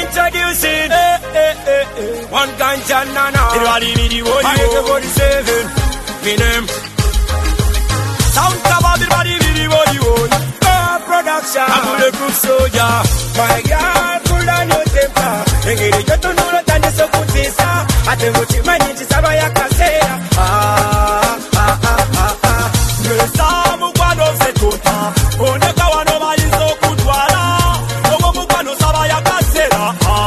Introducing one ganja nana. Everybody need you. I get 47. Me name. Sound cover everybody video. Production. I'm bulletproof soldier. My God, pull down your temper. Engeri joto nulo tani sokutisa. Ate muchi manyichi saba ya kasera. Mesa mukwano setota. Oneka wano malizo kudwala. Ogo mukwano saba ya kasera.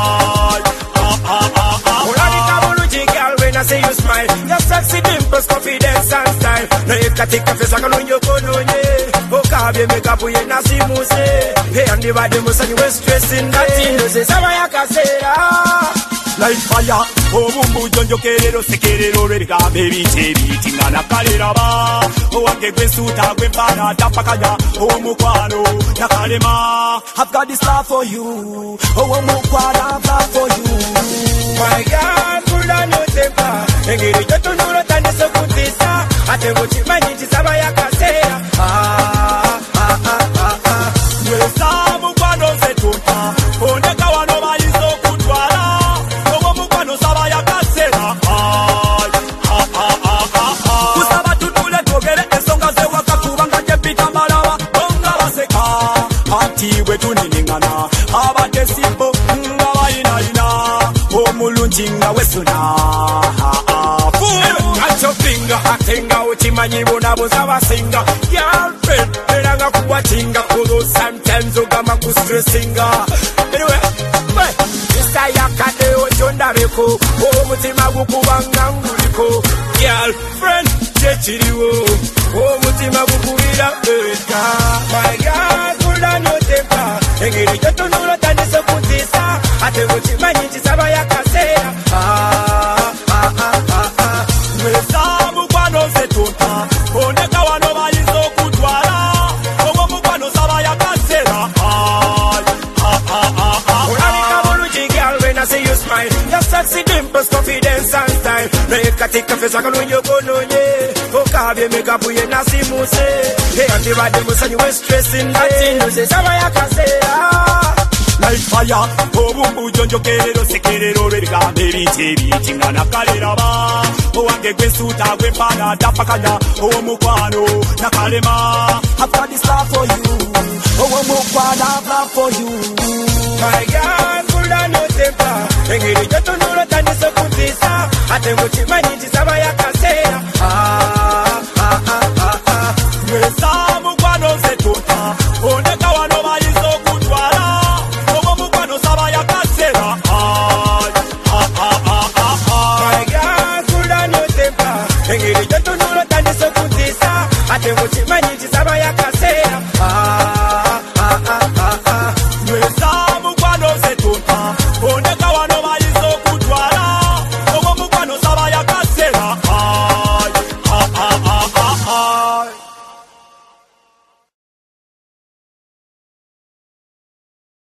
Olani kabulu girl when I say you smile. Your sexy dimples, confidence and style. No you katika face akalunyo kononye. Okabe makeup ye nasimuse. Hey and the body musa ni we stressing nothing. No say sama ya kasera. Like fire. Oh bumbu jonjo kerero sekerero rega baby chebi tingana kalera ba. Oh ake kwesuta kwempana tapakanya. Oh mukwano nakalema. I've got this love for you. Oh mukwano I've love for you. My God, pull down your temper. Engeri joto nulo tani sokutisa. Ate muchi manyichi saba ya kasera. Mesa mukwano setota. Oneka wano malizo kudwala. Ogo mukwano saba ya kasera. Kusaba tutule togere esonga ze waka kubanga jepita malawa. Onga baseka. Ati wetu niningana. Abate simpo. Nga ina ina. Omulungi nga wesuna. Got your finger, atenga uchimanyi bonabo zabasinga. Girlfriend, eranga kuwatinga. Kudo sometimes ogama kustressinga. Anyway, Mr. Yakade ojonda beko. Omutima gukubanga nguliko. Girlfriend, chechiriwo. Omutima gukubira eka. My God, pull down your temper. Engeri joto nulo tani sokutisa. Ate uchimanyi chisaba ya kasera. Mesa mukwano setota. Oneka wano malizo kudwala. Ogo mukwano saba ya kasera. Olani kabulu girl when I say you smile. Your sexy dimples, confidence and style. Neka tika face akalunyo kononye. Okabe makeup ye nasimuse. Hey and the body musa ni we stressing nothing. No say saba ya kasera. Like fire, oh bumbu jonjo kerero sekerero rega baby chebi tingana kalera ba. Oh ange kwesuta kwempana tapakanya. Oh mukwano nakalema. I've got this love for you. Oh mukwano I've love for you. My God, pull down your temper. Engeri joto nulo tani sokutisa. Ate muchi manyichi saba ya kasera. Mesa mukwano setota. Oneka wano malizo kudwala. My God, pull down your temper. Engeri joto nulo tani sokutisa. Ate muchi manyichi